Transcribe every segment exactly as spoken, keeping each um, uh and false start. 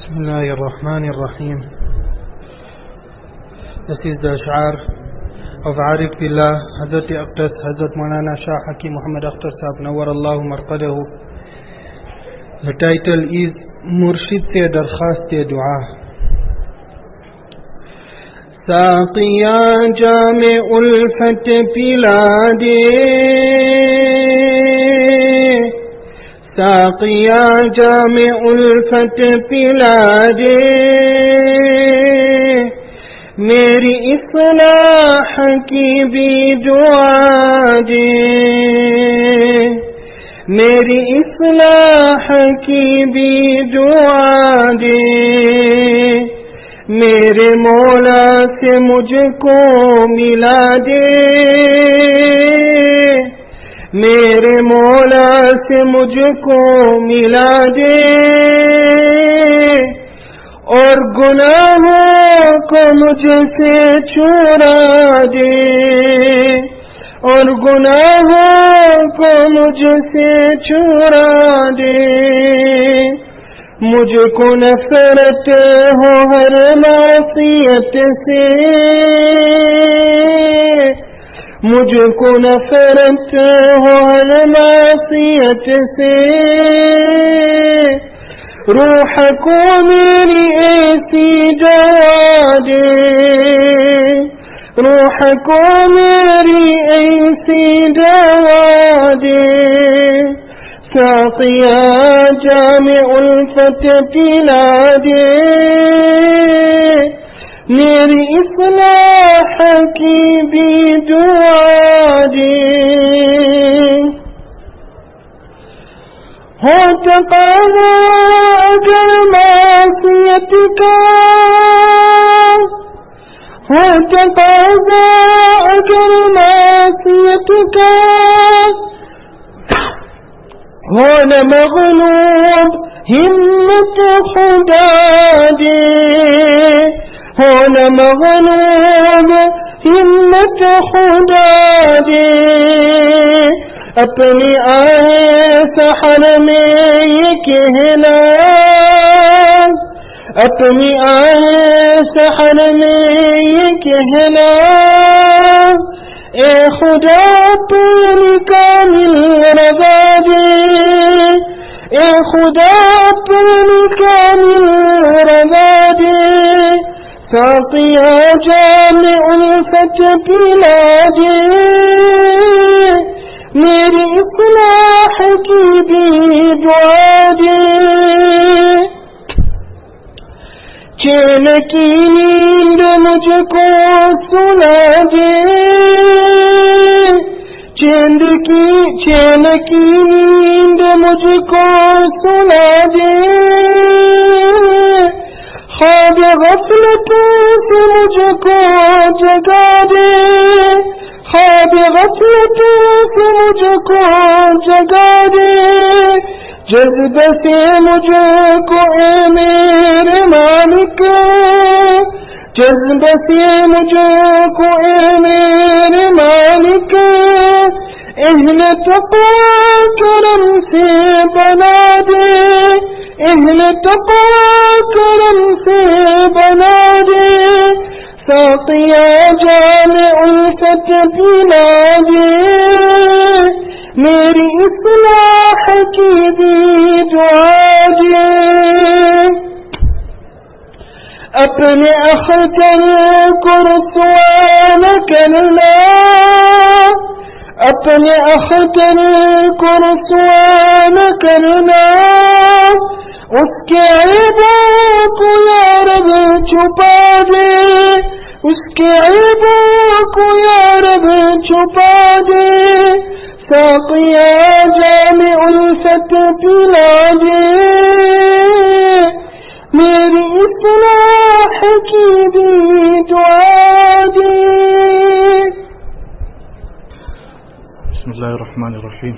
Bismillahir Rahmanir Rahim. This is the Ash'ar of Arif Billah, Hazrat Aqtas, Hazrat Maulana Shah Hakim Muhammad Akhtar Sahab, Nawwarallahu Marqadahu. The title is Murshid Se Darkhast Dua. Saqiya Jame Ulfat Pila De, ساقیا جام الفت پلا دے، میری اصلاح کی بھی دعا دے، میری اصلاح کی بھی دعا دے، میرے مولا سے مجھ کو ملا دے، میرے مولا سے مجھ کو ملا دے، اور گناہوں کو مجھ سے چھڑا دے، اور گناہوں کو مجھ سے چھڑا دے، مجھ کو نفرت ہو ہر معصیت سے، مجھ کو نفرت ہو ہر معصیت سے، روح کو میری ایسی دعا دے، روح کو میری ایسی دعا دے، ساقیا جام الفت پلا دے، میری اصلاح کی بھی دعا دے، ہو تقاضا اگر معصیت کا، ہو تقاضا اگر معصیت کا، ہو نہ مغلوب ہمت خدا دے، ہو نہ مغلوب ہمت خدا دے، اپنی آئے سحر میں یہ کہنا، اپنی آئے سحر میں یہ کہنا، اے خدا اپنی کامل رضا دے، اے خدا اپنی کامل رضا دے، ساقیا جام الفت پلا دے، میری اصلاح کی بھی دعا دے، چین کی نیند مجھ کو سلا دے، چیند کی چین کی نیند مجھ کو سلا دے، خواب غفلت سے مجھ کو جگا دے، خواب غفلت سے مجھ کو جگا دے، جذب سے مجھ کو اے میرے مالک، جذب سے مجھ کو اے میرے مالک، اہل تقوی کرم سے بنا دے، اہل تقوی کرم سے بنا دے، ساقیا جام الفت پلا دے، میری اصلاح کی بھی دعا دے، اپنے اختر کو رسوا نہ کرنا، اپنے اختر کو رسوا نہ کرنا، اس کے عیبوں کو یا رب چھپا دے، اس کے عیبوں کو یا رب چھپا دے، ساقیا جام الفت پلا دے، میری اصلاح کی بھی دعا دے۔ بسم اللہ الرحمن الرحیم.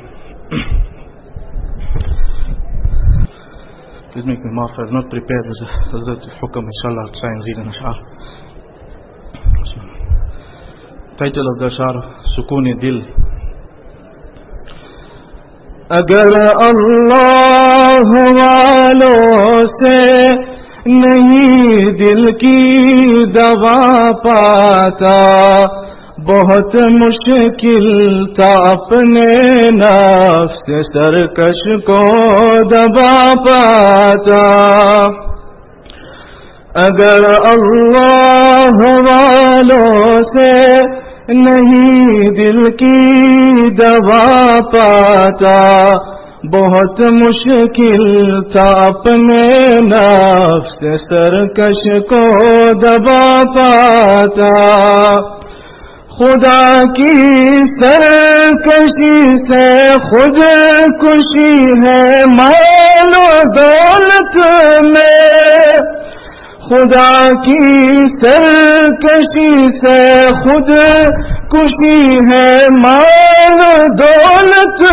Please make me mark. I have not prepared as a hukam. Inshallah, I'll try and read an ash'ar. Title of the ash'ar, Sukoon Dil. اگر اللہ والوں سے نہیں دل کی دوا پاتا، بہت مشکل تھا اپنے نفس سرکش کو دبا پاتا۔ اگر اللہ والوں سے نہیں دل کی دوا پاتا، بہت مشکل تھا اپنے نفس سرکش کو دبا پاتا۔ خدا کی سرکشی سے خود کشی ہے مال و دولت میں، خدا کی سرکشی سے خود کشی ہے مال و دولت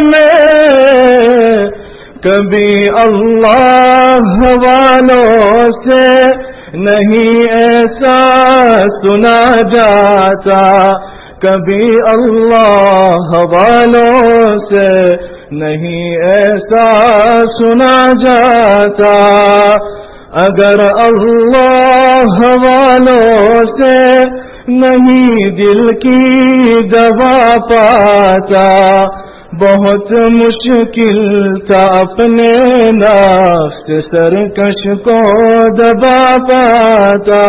میں، کبھی اللہ والوں سے نہیں ایسا سنا جاتا، کبھی اللہ والوں سے نہیں ایسا سنا جاتا۔ اگر اللہ والوں سے نہیں دل کی دوا پاتا، بہت مشکل تھا اپنے نفس سرکش کو دبا پاتا۔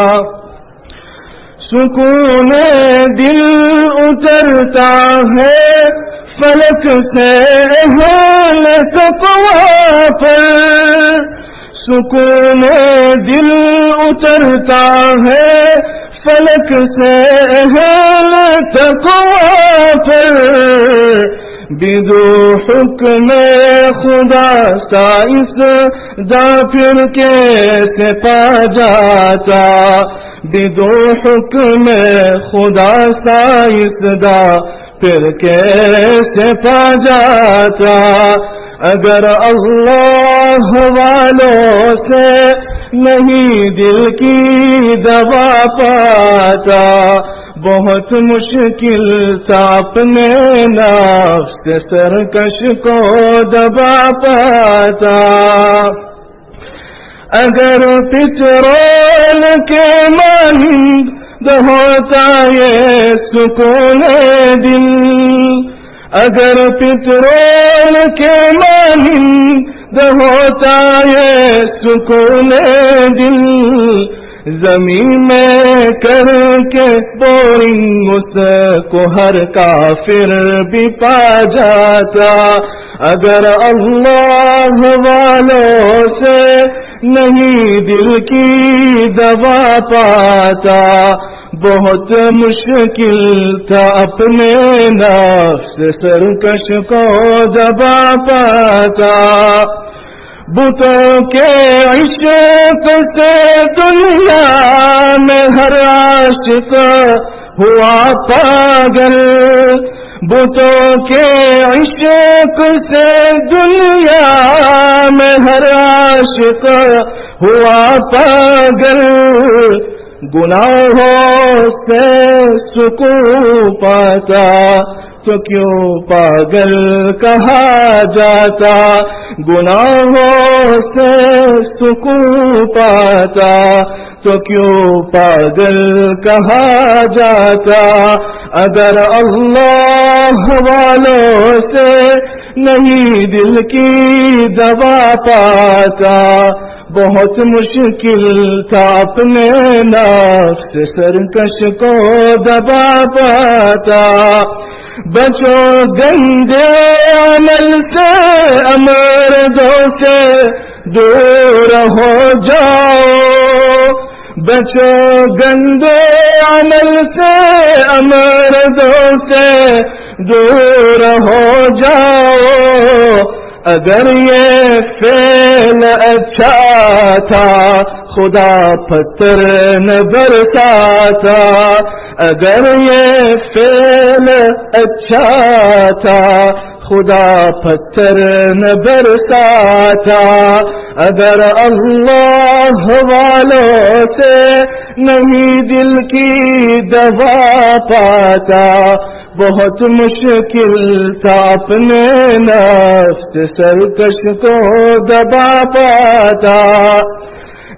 سکون دل اترتا ہے فلک سے اہل تقویٰ پر، سکون دل اترتا ہے فلک سے اہل تقویٰ پر، بدو حکم خدا سائس دا پھر کیسے پا جاتا، بدو حکم خدا سائس دا پھر کیسے پا جاتا۔ اگر اللہ والوں سے نہیں دل کی دوا پاتا، بہت مشکل تھا اپنے نفس سرکش کو دبا پاتا۔ اگر پترول کے مانند ہوتا یہ سکون دل، اگر پترول کے مانند ہوتا یہ سکون دل، زمین میں کر کے بورنگ اس کو ہر کافر بھی پا جاتا۔ اگر اللہ والوں سے نہیں دل کی دوا پاتا، بہت مشکل تھا اپنے نفس سرکش کو دبا پاتا۔ بتوں کے عشق سے دنیا میں ہر عاشق ہوا پاگل، بتوں کے عشق سے دنیا میں ہر عاشق ہوا پاگل، گناہوں سے سکون پاتا تو کیوں پاگل کہا جاتا، گناہوں سے سکون پاتا تو کیوں پاگل کہا جاتا۔ اگر اللہ والوں سے نہیں دل کی دوا پاتا، بہت مشکل تھا اپنے نفس سرکش کو دبا پاتا۔ بچو گندے عمل سے امردوں سے دور ہو جاؤ، بچو گندے عمل سے امردوں سے دور ہو جاؤ۔ اگر یہ فعل اچھا تھا خدا پتھر نہ برساتا، اگر یہ فعل اچھا تھا خدا پتھر نہ برساتا۔ اگر اللہ والوں سے نہیں دل کی دوا پاتا، بہت مشکل تھا اپنے نفس سرکش کو دبا پاتا۔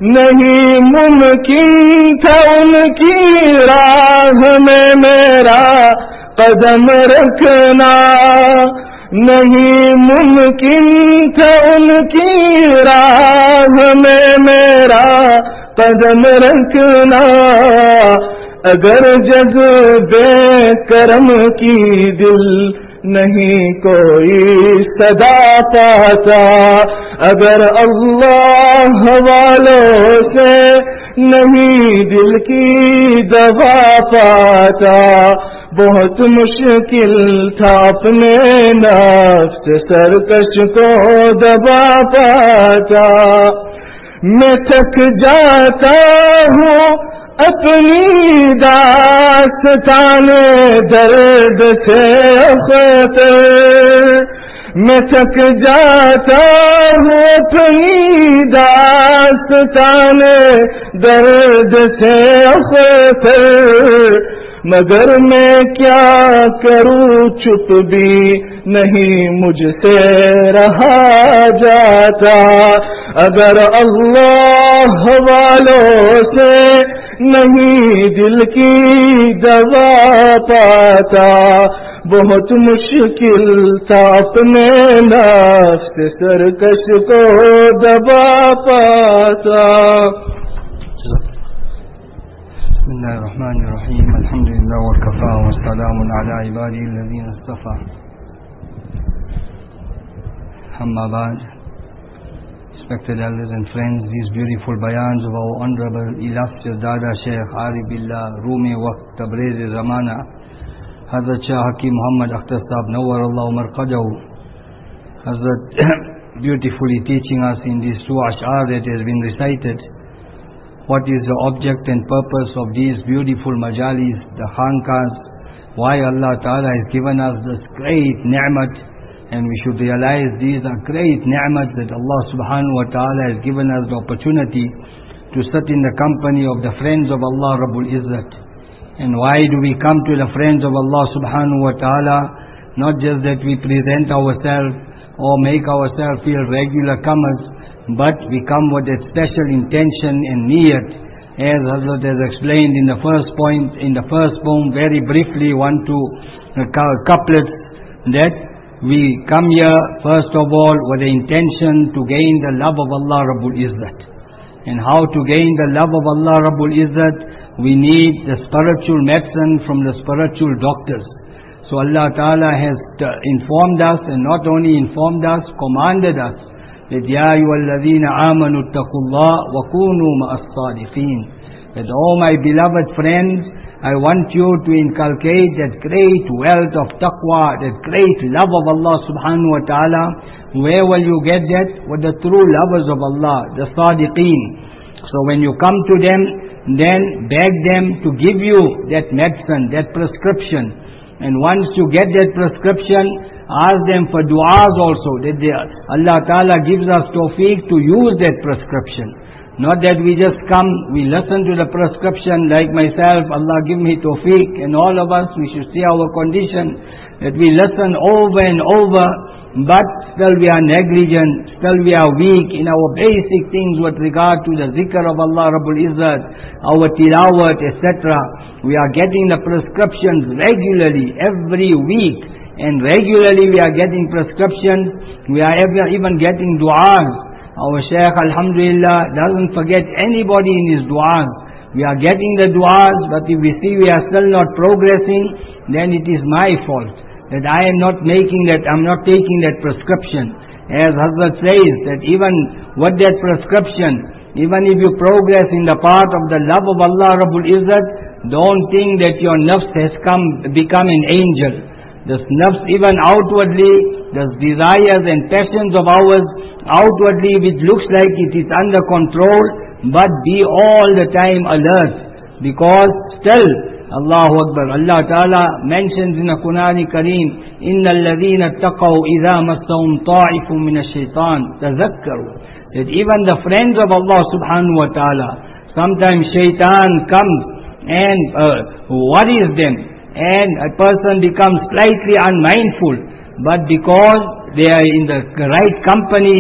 नहीं मुमकिन था उनकी राह में मेरा कदम रखना, नहीं मुमकिन था उनकी राह में मेरा कदम रखना। अगर जज्बे करम की दिल नहीं कोई सदा पाता, अगर अल्लाह वालों से नहीं दिल की दवा पाता, बहुत मुश्किल था अपने नफ्स सरकश को दबा पाता। मैं थक जाता हूँ अपनी दास्ताने दर्द से ख़तर, मैं थक जाता हूँ अपनी दास्ताने दर्द से ख़तर, मगर मैं क्या करूँ चुप भी नहीं मुझसे रहा जाता। अगर अल्लाह वालों से नहीं दिल की दवा पाता, बहुत मुश्किल था अपने नफ्स सरकश को दबा पाता। बिस्मिल्लाहिर्रहमानिर्रहीम, अल्हम्दुलिल्लाह वकफ़ा वस्सलामुन अला इबादिल्लज़ीना इस्तफ़ा, अम्मा बाद। Respected elders and friends, these beautiful bayans of our honorable, illustrious Dada Shaykh Arif Billah, Rumi Waqt, Tabriz Zamana, Hazrat Shah Hakim Muhammad Akhtar Sahab, Nawwarallahu Marqadahu, Hazrat beautifully teaching us in these two ash'ar that has been recited, what is the object and purpose of these beautiful majalis, the khankas, why Allah Ta'ala has given us this great ni'mat. And we should realize these are great ni'mat that Allah subhanahu wa ta'ala has given us the opportunity to sit in the company of the friends of Allah Rabbul Izzat. And why do we come to the friends of Allah subhanahu wa ta'ala? Not just that we present ourselves or make ourselves feel regular comers, but we come with a special intention and niyat. As Hazrat has explained in the first point, in the first poem, very briefly, one, two uh, couplets, that we come here first of all with the intention to gain the love of Allah Rabbul Izzat. And how to gain the love of Allah Rabbul Izzat? We need the spiritual medicine from the spiritual doctors. So Allah Ta'ala has informed us, and not only informed us, commanded us, that Ya ayyuhalladhina amanu ittaqullah wa kunu ma'as sadiqin. That, oh my beloved friends, I want you to inculcate that great wealth of taqwa, that great love of Allah subhanahu wa ta'ala. Where will you get that? With the true lovers of Allah, the sadiqeen. So when you come to them, then beg them to give you that medicine, that prescription. And once you get that prescription, ask them for du'as also, that they, Allah Ta'ala gives us tawfiq to use that prescription. Not that we just come, we listen to the prescription like myself, Allah give me tawfiq, and all of us, we should see our condition, that we listen over and over, but still we are negligent, still we are weak in our basic things with regard to the zikr of Allah Rabbul Izzat, our tilawat, et cetera. We are getting the prescriptions regularly, every week, and regularly we are getting prescriptions, we are ever, even getting du'as. Our Shaykh, alhamdulillah, doesn't forget anybody in his du'as. We are getting the du'as, but if we see we are still not progressing, then it is my fault, that I am not making that, I am not taking that prescription. As Hazrat says, that even with that prescription, even if you progress in the path of the love of Allah Rabbul Izzat, don't think that your nafs has come, become an angel. This nafs, even outwardly, the desires and passions of ours, outwardly which looks like it is under control, but be all the time alert, because still, Allahu Akbar, Allah Ta'ala mentions in the Quran Kareem, إِنَّ الَّذِينَ اتَّقَوْا إِذَا مَسَّهُمْ طَائِفٌ مِنَ الشَّيْطَانِ تَذَكَّرُوا. That even the friends of Allah subhanahu wa ta'ala, sometimes shaitan comes and uh, worries them, and a person becomes slightly unmindful, but because they are in the right company,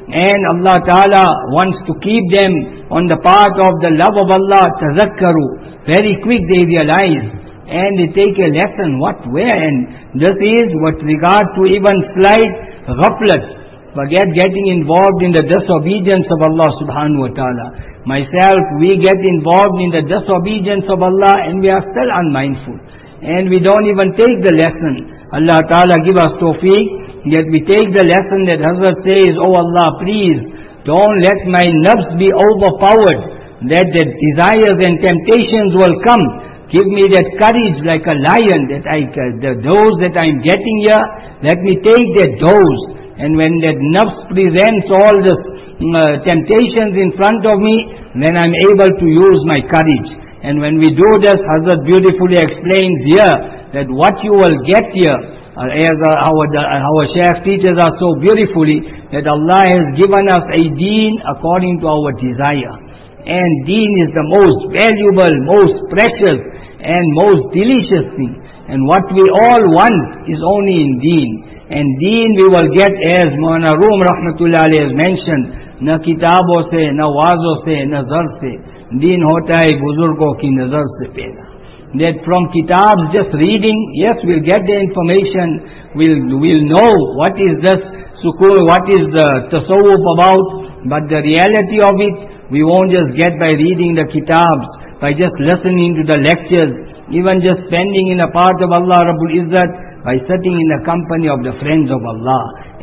and Allah Ta'ala wants to keep them on the path of the love of Allah, tazakkaru. Very quick they realize, and they take a lesson, what, where, and this is with regard to even slight ghaflat, forget getting involved in the disobedience of Allah subhanahu wa ta'ala. Myself, we get involved in the disobedience of Allah and we are still unmindful. And we don't even take the lesson. Allah Ta'ala give us tawfiq, yet we take the lesson that Hazrat says, oh Allah, please, don't let my nafs be overpowered, that the desires and temptations will come. Give me that courage like a lion, that I, the dose that I'm getting here, let me take that dose. And when that nafs presents all the uh, temptations in front of me, then I'm able to use my courage. And when we do this, Hazrat beautifully explains here that what you will get here, uh, as uh, our, uh, our Shaykh teaches us so beautifully, that Allah has given us a deen according to our desire. And deen is the most valuable, most precious, and most delicious thing. And what we all want is only in deen. And deen we will get, as Maulana Rum Rahmatullah Alayhi has mentioned, na kitabo se, na wazo se, na zar se. Deen hota hai buzurgo ki nazar se peda. That from kitabs, just reading, yes, we'll get the information, we'll, we'll know what is this sukun, what is the tasawwuf about, but the reality of it, we won't just get by reading the kitabs, by just listening to the lectures, even just spending in a part of Allah Rabbul Izzat, by sitting in the company of the friends of Allah,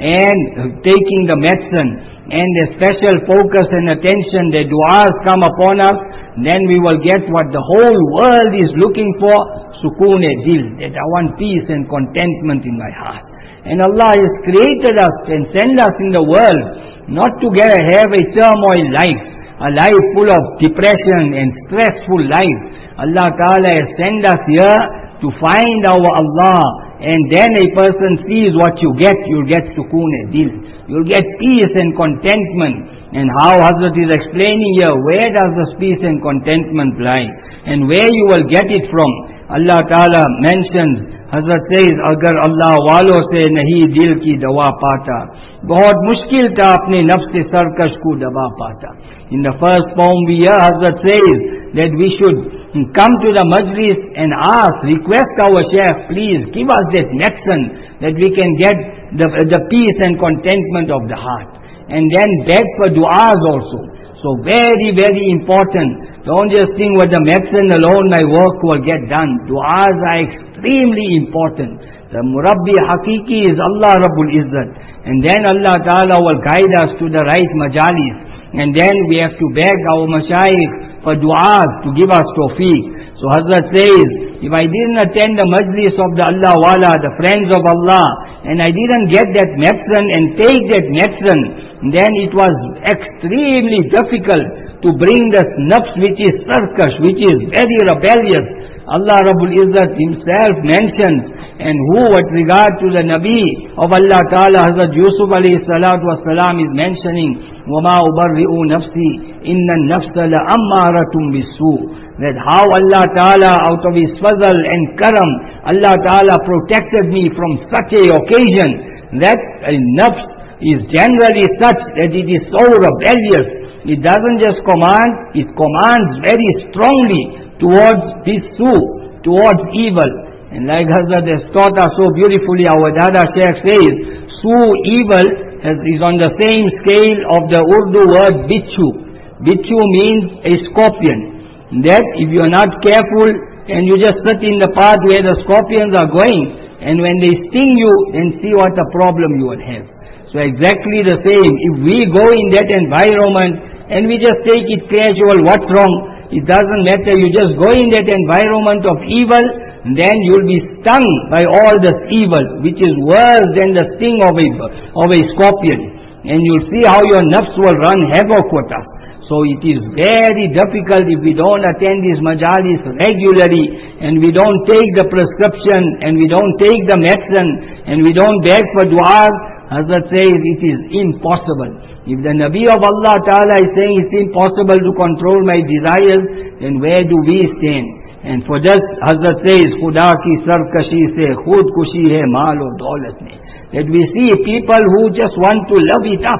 and taking the medicine, and a special focus and attention, the du'as come upon us, then we will get what the whole world is looking for, sukoon-e dil, that I want peace and contentment in my heart. And Allah has created us and sent us in the world, not to get have a turmoil life, a life full of depression and stressful life. Allah Ta'ala has sent us here to find our Allah, and then a person sees what you get, you'll get sukoon-e dil. You'll get peace and contentment. And how Hazrat is explaining here, where does this peace and contentment lie? And where you will get it from? Allah Ta'ala mentions, Hazrat says, agar Allah walo se nahi dil ki dawa pata, bahut mushkil tha apne nafs se sarkash ko dawa pata. In the first poem we hear Hazrat says that we should come to the majlis and ask, request our Shaykh, please give us that medicine that we can get the, the peace and contentment of the heart. And then beg for du'as also. So very, very important. Don't just think with the medicine alone my work will get done. Du'as are extremely important. The Murabbi Hakiki is Allah Rabbul Izzat. And then Allah Ta'ala will guide us to the right majalis. And then we have to beg our mashayikh for du'as to give us tawfiq. So Hazrat says, if I didn't attend the majlis of the Allah Wala, the friends of Allah, and I didn't get that medicine and take that medicine, then it was extremely difficult to bring this nafs which is sarkash, which is very rebellious. Allah Rabbul Izzat himself mentions, and who with regard to the Nabi of Allah Ta'ala, Hazrat Yusuf alayhi salatu wasalam is mentioning, وَمَا أُبَرِّئُ نَفْسِي إِنَّ النَّفْسَ لَأَمَّارَةٌ بِالسُّوءِ. That how Allah Ta'ala out of His fazl and karam, Allah Ta'ala protected me from such a occasion, that a nafs is generally such that it is so rebellious. It doesn't just command, it commands very strongly towards bisu, towards evil. And like Hazrat has taught us so beautifully, our Dada Shaykh says, su, evil, has, is on the same scale of the Urdu word bichu. Bichu means a scorpion. That if you are not careful and you just sit in the path where the scorpions are going, and when they sting you, then see what a problem you will have. So exactly the same, if we go in that environment and we just take it casual, what's wrong? It doesn't matter, you just go in that environment of evil, then you'll be stung by all this evil, which is worse than the sting of a, of a scorpion. And you'll see how your nafs will run havoc with us. So it is very difficult if we don't attend these majalis regularly, and we don't take the prescription, and we don't take the medicine, and we don't beg for du'as. Hazrat says it is impossible. If the Nabi of Allah Ta'ala is saying it's impossible to control my desires, then where do we stand? And for this, Hazrat says, Khuda ki sarkashi se khud kushi hai maal aur daulat mein. That we see people who just want to love it up.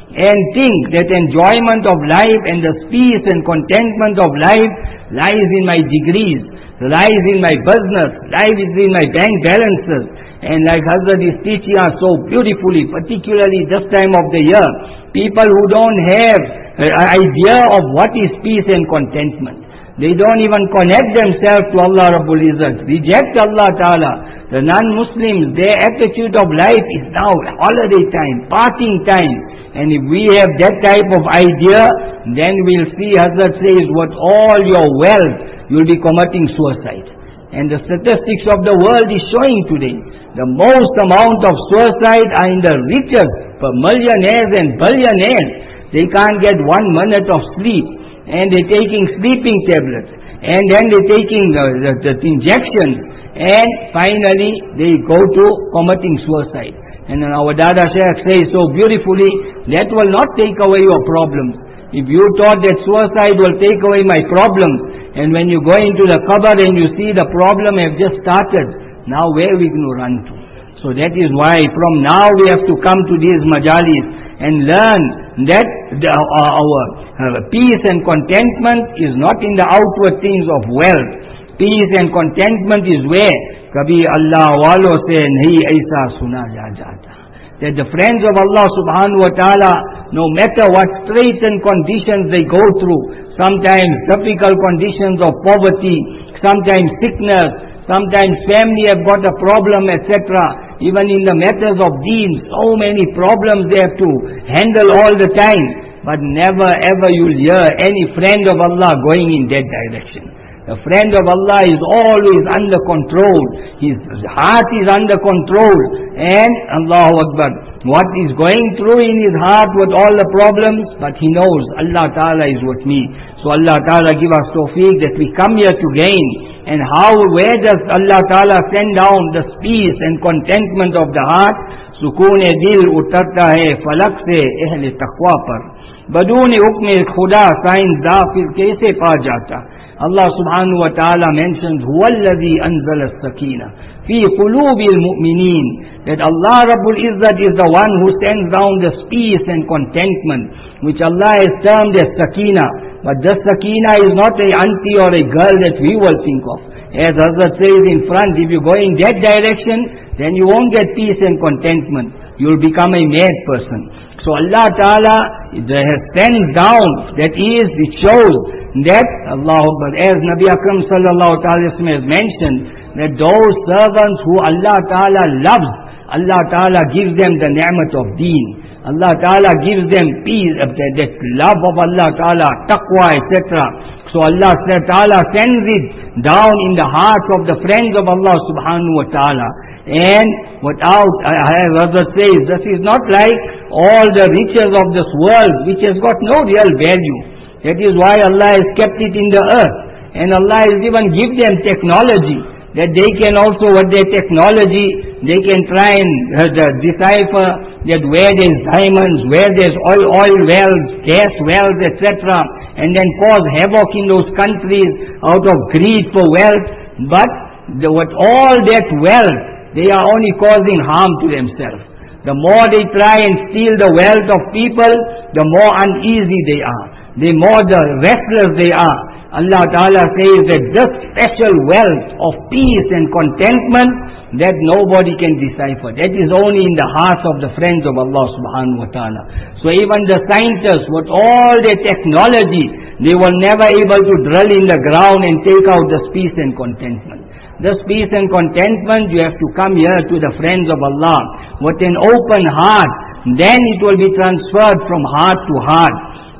and think that enjoyment of life and the peace and contentment of life lies in my degrees, lies in my business, lies in my bank balances. And like Hazrat is teaching us so beautifully, particularly this time of the year, people who don't have an idea of what is peace and contentment. They don't even connect themselves to Allah Rabbul Izzat, reject Allah Ta'ala. The non-Muslims, their attitude of life is now holiday time, partying time. And if we have that type of idea, then we'll see, Hazrat says, what all your wealth, you'll be committing suicide. And the statistics of the world is showing today, the most amount of suicide are in the richest, for millionaires and billionaires. They can't get one minute of sleep, and they're taking sleeping tablets, and then they're taking the, the, the injections, and finally they go to committing suicide. And then our Dada Shaykh says so beautifully, that will not take away your problems. If you thought that suicide will take away my problems, and when you go into the qabr and you see the problem have just started, now where are we going to run to? So that is why from now we have to come to these majalis and learn that the, uh, our uh, peace and contentment is not in the outward things of wealth. Peace and contentment is where Kabhi Allah walo se nahi aisa suna ja jata. That the friends of Allah subhanahu wa ta'ala, no matter what straits and conditions they go through, sometimes difficult conditions of poverty, sometimes sickness, sometimes family have got a problem, et cetera. Even in the matters of deen, so many problems they have to handle all the time. But never ever you'll hear any friend of Allah going in that direction. The friend of Allah is always under control. His heart is under control. And Allahu Akbar, what is going through in his heart with all the problems, but he knows Allah Ta'ala is with me. So Allah Ta'ala give us tawfiq that we come here to gain. And how, where does Allah Ta'ala send down the peace and contentment of the heart? Sukoon dil utarta hai falak se ahle taqwa par. Badoon hukm khuda sains dafil kaise pa jata. Allah subhanahu wa ta'ala mentions, Huwallazi anzala as-sakina fi qulubil mu'mineen. That Allah Rabbul Izzat is the one who sends down the peace and contentment, which Allah has termed as sakina. But this sakina is not a auntie or a girl that we will think of. As Hazrat says in front, if you go in that direction, then you won't get peace and contentment. You'll become a mad person. So Allah Ta'ala has sent down, that is, it shows that, Allah, but as Nabi Akram sallallahu alaihi wasallam has mentioned, that those servants who Allah Ta'ala loves, Allah Ta'ala gives them the ni'mat of deen. Allah Ta'ala gives them peace, that, that love of Allah Ta'ala, taqwa, et cetera. So Allah Ta'ala sends it down in the hearts of the friends of Allah subhanahu wa ta'ala. And without, as Hazrat says, this is not like all the riches of this world, which has got no real value. That is why Allah has kept it in the earth. And Allah has even given them technology, that they can also, with their technology, they can try and uh, decipher that where there's diamonds, where there's oil, oil wells, gas wells, et cetera, and then cause havoc in those countries out of greed for wealth. But the, with all that wealth, they are only causing harm to themselves. The more they try and steal the wealth of people, the more uneasy they are, the more the restless they are. Allah Ta'ala says that this special wealth of peace and contentment, that nobody can decipher. That is only in the hearts of the friends of Allah subhanahu wa ta'ala. So even the scientists, with all their technology, they were never able to drill in the ground and take out this peace and contentment. This peace and contentment, you have to come here to the friends of Allah with an open heart. Then it will be transferred from heart to heart.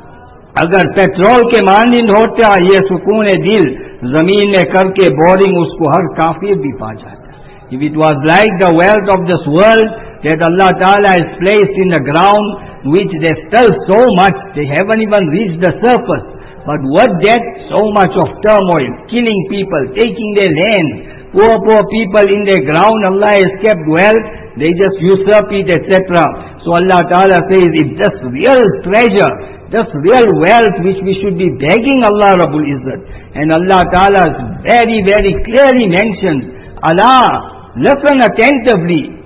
अगर petrol के मानिंद होता ये सुकून दिल जमीन में करके बोरिंग उसको हर काफिर भी पा जाता. If it was like the wealth of this world that Allah Ta'ala has placed in the ground, which there's still so much, they haven't even reached the surface. But what that, so much of turmoil, killing people, taking their land, poor, poor people in their ground, Allah has kept wealth, they just usurp it, et cetera. So Allah Ta'ala says, if this real treasure, this real wealth which we should be begging Allah Rabbul Izzat, and Allah Ta'ala very, very clearly mentions, Allah, listen attentively,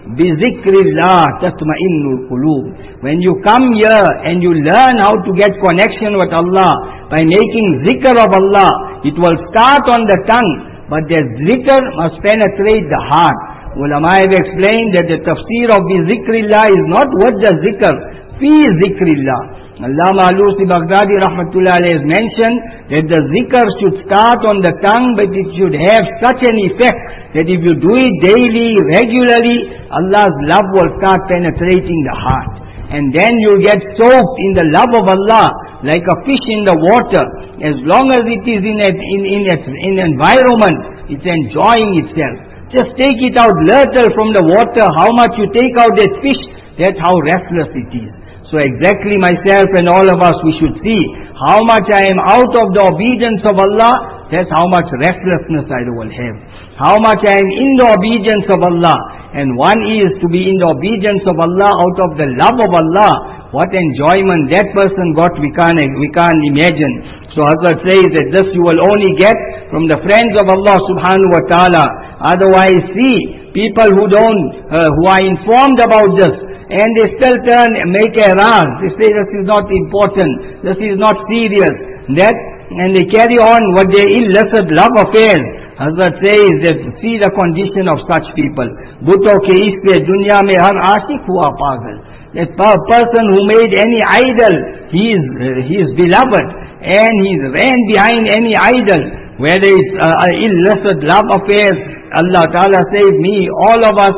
Bizikrillah tatma'innul qulub. When you come here and you learn how to get connection with Allah by making zikr of Allah, it will start on the tongue, but the zikr must penetrate the heart. Ulama have explained that the tafsir of bizikrillah is not what the zikr, fi zikrillah. Allama Alusi Baghdadi Rahmatullah alayhi has mentioned that the zikr should start on the tongue, but it should have such an effect that if you do it daily, regularly, Allah's love will start penetrating the heart. And then you'll get soaked in the love of Allah like a fish in the water. As long as it is in an in, in, in environment, it's enjoying itself. Just take it out little from the water. How much you take out that fish, that's how restless it is. So exactly myself and all of us, we should see how much I am out of the obedience of Allah, that's how much restlessness I will have. How much I am in the obedience of Allah. And one is to be in the obedience of Allah out of the love of Allah. What enjoyment that person got, we can't, we can't imagine. So Hazrat says that this you will only get from the friends of Allah subhanahu wa ta'ala. Otherwise, see, people who don't, uh, who are informed about this, and they still turn and make errors. They say this is not important, this is not serious. That, and they carry on what their illicit love affairs. Hazrat says that see the condition of such people. Butto ke iske dunya mein har aashik hua pagal. That person who made any idol, he is, uh, he is beloved, and he ran behind any idol. Whether it's uh, illicit love affairs, Allah Ta'ala save me, all of us.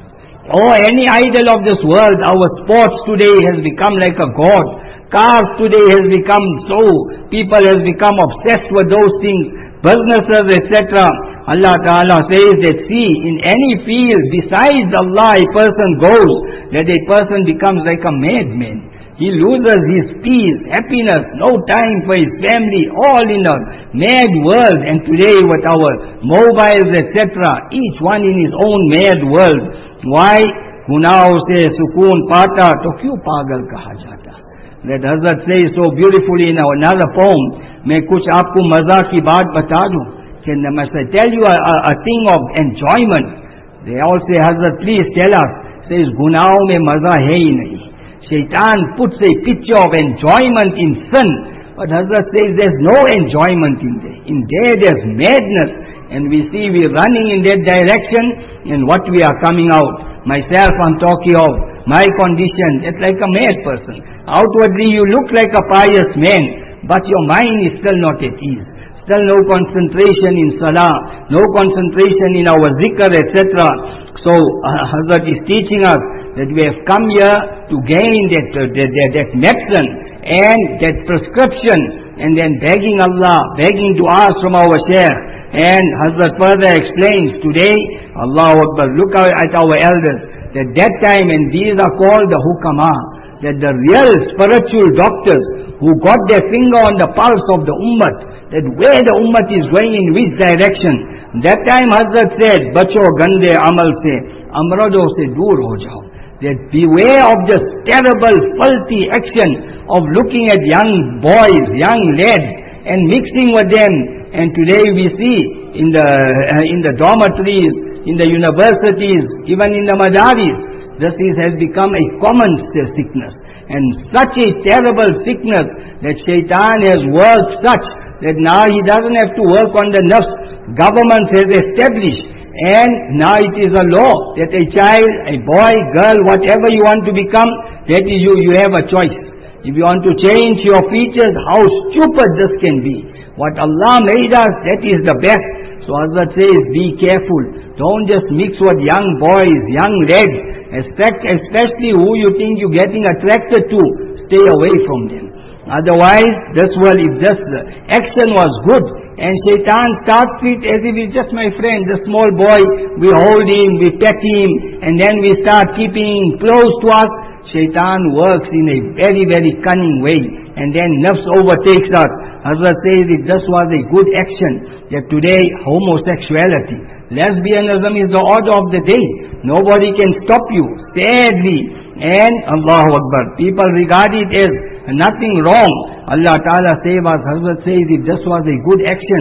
Oh, any idol of this world. Our sports today has become like a god. Cars today has become so, people has become obsessed with those things. Businesses, et cetera. Allah Ta'ala says that see, in any field besides Allah, a person goes, that a person becomes like a madman. He loses his peace, happiness, no time for his family, all in a mad world. And today with our mobiles, et cetera, each one in his own mad world. Why? Gunaho se sukoon pata to kyun pagal kaha jata. That Hazrat says so beautifully in another poem. Main kuch aapko maza ki baat bata दूं. Can I tell you a, a, a thing of enjoyment? They all say, Hazrat, please tell us. Says gunaho mein maza hai hi nahi. Shaitan puts a picture of enjoyment in sin. But Hazrat says there's no enjoyment in there. In there there's madness. And we see we're running in that direction, and what we are coming out. Myself, I'm talking of my condition. It's like a mad person. Outwardly you look like a pious man, but your mind is still not at ease. Still no concentration in salah, no concentration in our zikr, et cetera. So uh, Hazrat is teaching us that we have come here to gain that, uh, that, that, that medicine and that prescription, and then begging Allah, begging to ask from our Shaykh. And Hazrat further explains today, Allahu Akbar, look at our elders, that that time, and these are called the hukama, that the real spiritual doctors who got their finger on the pulse of the ummah, that where the ummah is going in which direction. That time Hazrat said, Bacho gande amal se, amrado se dur ho jao. That beware of this terrible, filthy action of looking at young boys, young lads, and mixing with them. And today we see in the uh, in the dormitories, in the universities, even in the madaris, this is, has become a common sickness. And such a terrible sickness that shaitan has worked such that now he doesn't have to work on the nafs. Government has established, and now it is a law that a child, a boy, girl, whatever you want to become, that is you, you have a choice. If you want to change your features, how stupid this can be. What Allah made us, that is the best. So Hazrat says, be careful. Don't just mix with young boys, young lads, especially who you think you're getting attracted to. Stay away from them. Otherwise, this world, if this action was good, and shaitan starts it as if it's just my friend, the small boy, we hold him, we pet him, and then we start keeping him close to us. Shaitan works in a very, very cunning way, and then nafs overtakes us. Hazrat says if this was a good action, that today homosexuality, lesbianism is the order of the day. Nobody can stop you, sadly. And Allahu Akbar, people regard it as nothing wrong. Allah Ta'ala save us. Hazrat says if this was a good action,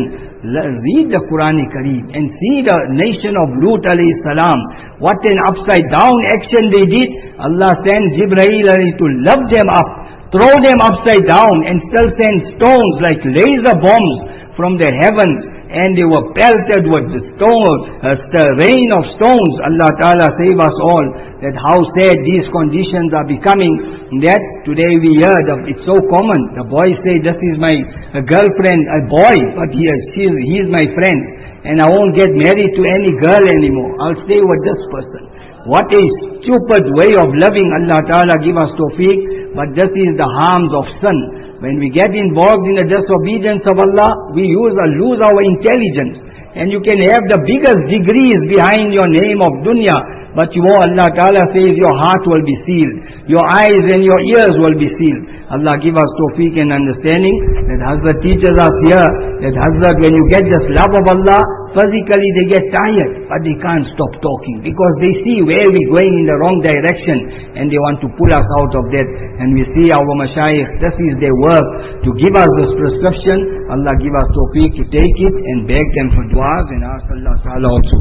read the Quranic Kareem and see the nation of Lut alayhi salam. What an upside down action they did. Allah sent Jibreel alayhi to lift them up, throw them upside down, and still send stones like laser bombs from the heavens, and they were pelted with the stone, uh, the rain of stones. Allah Ta'ala save us all, that how sad these conditions are becoming, that today we hear, that it's so common. The boys say, this is my a girlfriend, a boy, but he is, she is, he is my friend, and I won't get married to any girl anymore. I'll stay with this person. What a stupid way of living. Allah Ta'ala give us tawfiq, but this is the harms of sin. When we get involved in the disobedience of Allah, we use or lose our intelligence. And you can have the biggest degrees behind your name of dunya, but you, Allah Ta'ala says your heart will be sealed, your eyes and your ears will be sealed. Allah give us tawfiq and understanding, that Hazrat teaches us here, that Hazrat, when you get this love of Allah, physically they get tired, but they can't stop talking, because they see where we're going in the wrong direction, and they want to pull us out of that. And we see our mashayikh, this is their work, to give us this prescription. Allah give us tawfiq to take it and beg them for du'as, and ask Allah Ta'ala also.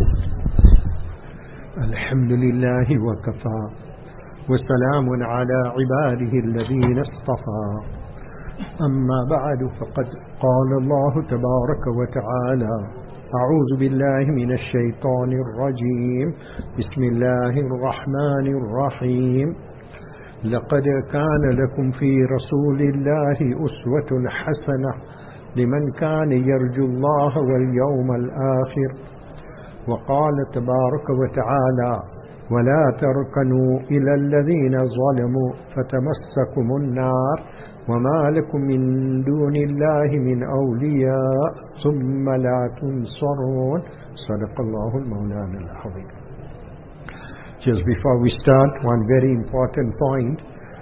Alhamdulillah wa kafa, wa salamun ala ibadihi alladhina istafa. Amma ba'du, faqad qala Allah tabaraka wa ta'ala, أعوذ بالله من الشيطان الرجيم بسم الله الرحمن الرحيم لقد كان لكم في رسول الله أسوة حسنة لمن كان يرجو الله واليوم الآخر وقال تبارك وتعالى ولا تركنوا إلى الذين ظلموا فتمسكم النار وما لكم من دون الله من أولياء ثم لا تنصرون صدق الله المولانا العظيم. Just before we start, one very important point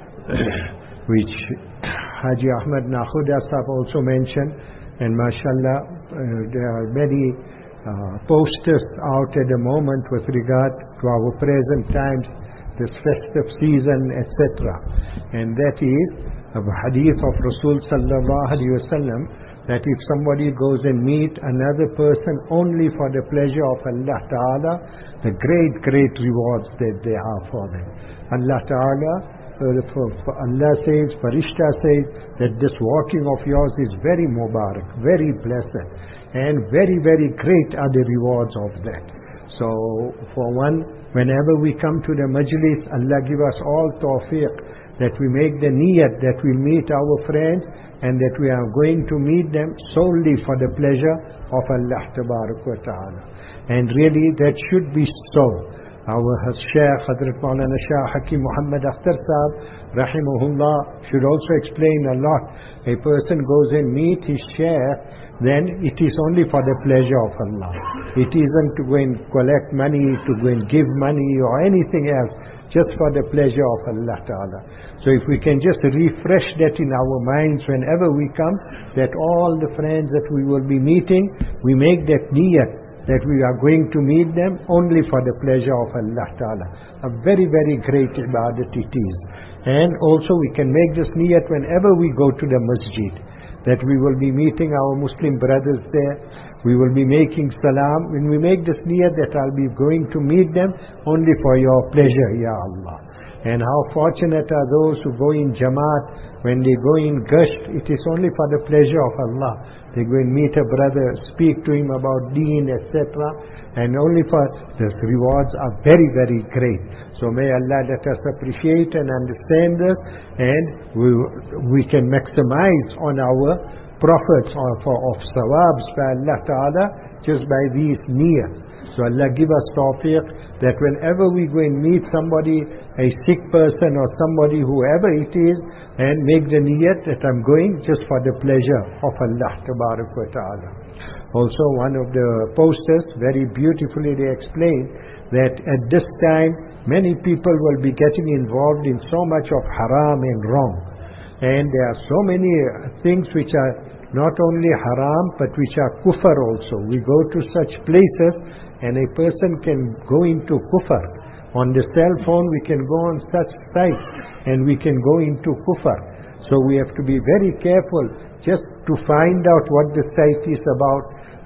which Haji Ahmad Nakhuda Sahab also mentioned, and mashallah uh, there are many uh, posters out at the moment with regard to our present times, this festive season, et cetera. And that is a hadith of Rasul sallallahu alaihi wasallam, that if somebody goes and meet another person only for the pleasure of Allah Ta'ala, the great, great rewards that there are for them. Allah Ta'ala, uh, for, for Allah says, Farishta says, that this walking of yours is very mubarak, very blessed, and very, very great are the rewards of that. So, for one, whenever we come to the majlis, Allah give us all tawfiq, that we make the niyat that we meet our friends and that we are going to meet them solely for the pleasure of Allah Tabarak wa Ta'ala. And really that should be so. Our Shaykh Hazrat Maulana Shah Hakim Muhammad Akhtar Sahab Rahimahullah should also explain a lot. A person goes and meet his Shaykh, then it is only for the pleasure of Allah. It isn't to go and collect money, to go and give money or anything else, just for the pleasure of Allah Ta'ala. So if we can just refresh that in our minds whenever we come, that all the friends that we will be meeting, we make that niyat that we are going to meet them only for the pleasure of Allah Ta'ala. A very, very great ibadat it is. And also we can make this niyat whenever we go to the masjid, that we will be meeting our Muslim brothers there. We will be making salam. When we make this niyat that I'll be going to meet them only for your pleasure, Ya Allah. And how fortunate are those who go in Jamaat, when they go in Gasht, it is only for the pleasure of Allah. They go and meet a brother, speak to him about deen, et cetera. And only for the rewards are very, very great. So may Allah let us appreciate and understand this, and we, we can maximize on our profits of, of sawabs by Allah Ta'ala just by these niyat. So Allah give us tawfiq that whenever we go and meet somebody, a sick person or somebody, whoever it is, and make the niyat that I'm going just for the pleasure of Allah Tabarak wa Ta'ala. Also one of the posters, very beautifully they explain that at this time many people will be getting involved in so much of haram and wrong. And there are so many things which are not only haram but which are kufr also. We go to such places and a person can go into kufr. On the cell phone we can go on such sites and we can go into kufr. So we have to be very careful just to find out what the site is about,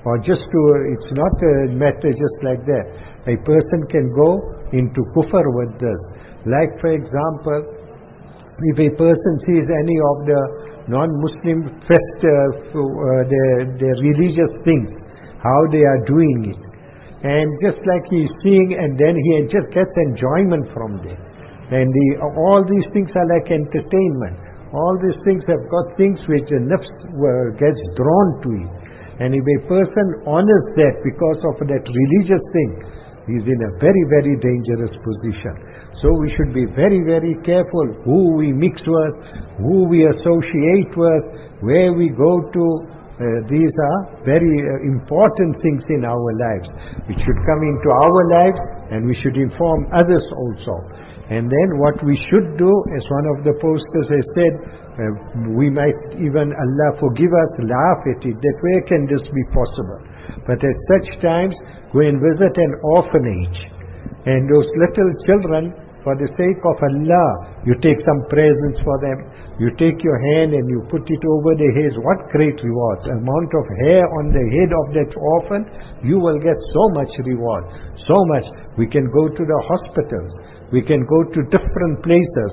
or just to, it's not a matter just like that. A person can go into kufr with this. Like for example, if a person sees any of the non-Muslim fest, uh, uh, their, their religious things, how they are doing it, and just like he is seeing, and then he just gets enjoyment from them. And the, all these things are like entertainment. All these things have got things which the nafs uh, gets drawn to it. And if a person honors that because of that religious thing, he is in a very, very dangerous position. So we should be very, very careful who we mix with, who we associate with, where we go to. Uh, these are very uh, important things in our lives. It should come into our lives, and we should inform others also. And then what we should do, as one of the posters has said, uh, we might even, Allah forgive us, laugh at it, that where can this be possible? But at such times, go and visit an orphanage. And those little children, for the sake of Allah, you take some presents for them. You take your hand and you put it over their heads. What great rewards. Amount of hair on the head of that orphan, you will get so much reward. So much. We can go to the hospitals. We can go to different places.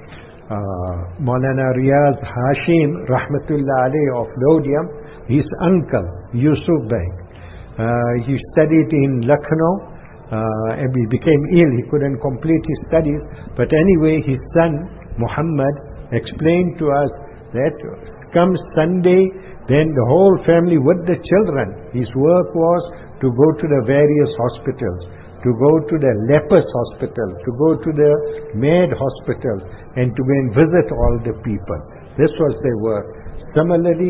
Uh, Maulana Riyaz Hashim, Rahmatullah alayhi of Lodium, his uncle, Yusuf Beg, uh, he studied in Lucknow, uh, and he became ill. He couldn't complete his studies. But anyway, his son, Muhammad, explained to us that come Sunday, then the whole family with the children, his work was to go to the various hospitals, to go to the lepers hospital, to go to the mad hospitals, and to go and visit all the people. This was their work. Similarly,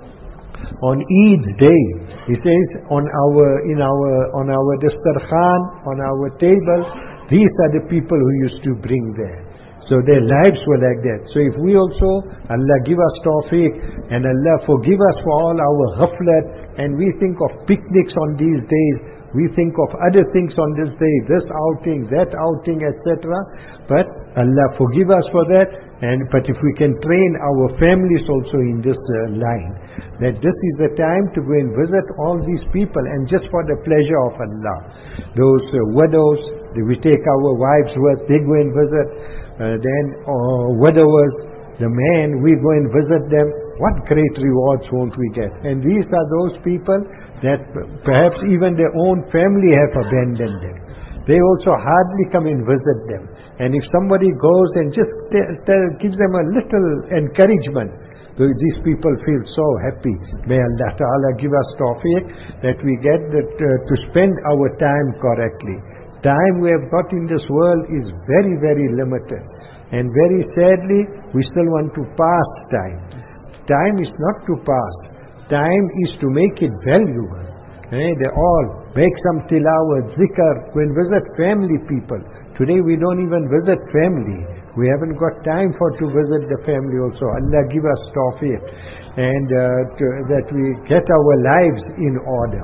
on Eid day, he says, on our in our on our dastarkhan, on our table, these are the people who used to bring there. So their lives were like that. So if we also, Allah give us tawfiq, and Allah forgive us for all our ghaflat, and we think of picnics on these days, we think of other things on this day, this outing, that outing, et cetera. But Allah forgive us for that. And but if we can train our families also in this uh, line, that this is the time to go and visit all these people, and just for the pleasure of Allah. Those uh, widows, we take our wives with, they go and visit. Uh, then uh, widowers, the man, we go and visit them. What great rewards won't we get? And these are those people that perhaps even their own family have abandoned them. They also hardly come and visit them. And if somebody goes and just t- t- gives them a little encouragement, these people feel so happy. May Allah Ta'ala give us tawfiq that we get that, uh, to spend our time correctly. Time we have got in this world is very, very limited. And very sadly, we still want to pass time. Time is not to pass. Time is to make it valuable. Eh, they all make some tilawat, zikr, go and visit family people. Today we don't even visit family. We haven't got time for to visit the family also. Allah give us tawfiq, and uh, to, that we get our lives in order.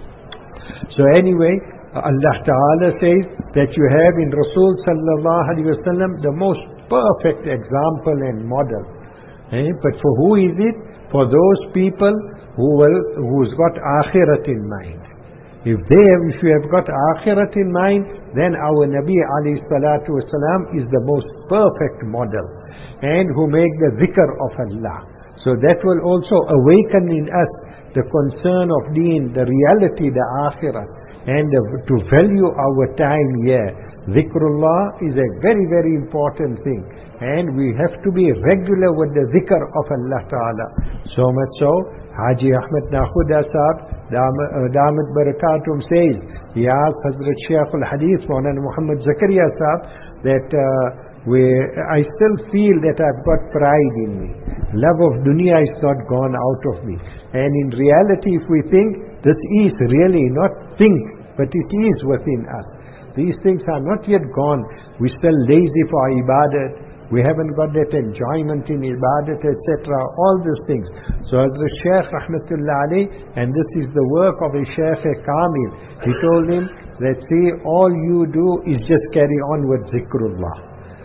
So anyway, Allah Ta'ala says that you have in Rasul Sallallahu Alaihi Wasallam the most perfect example and model. Eh? But for who is it? For those people who will, who's got akhirat in mind. If they have, if you have got akhirat in mind, then our Nabi alayhi salatu wasalam is the most perfect model, and who make the zikr of Allah. So that will also awaken in us the concern of deen, the reality, the akhirat, and the, to value our time here. Zikrullah is a very, very important thing, and we have to be regular with the zikr of Allah Ta'ala. So much so, Haji Ahmed Nakhuda Sahab, Damat Barakatum says, he asked Hazrat Shaykh al-Hadith, Maulana Muhammad Zakaria Sahab, that uh, we, I still feel that I've got pride in me. Love of dunya is not gone out of me. And in reality, if we think, this is really not think, but it is within us. These things are not yet gone. We're still lazy for our ibadat. We haven't got that enjoyment in ibadat, et cetera. All these things. So as the Shaykh Rahmatullah alayh, and this is the work of a Shaykh Kamil, he told him that, see, all you do is just carry on with zikrullah.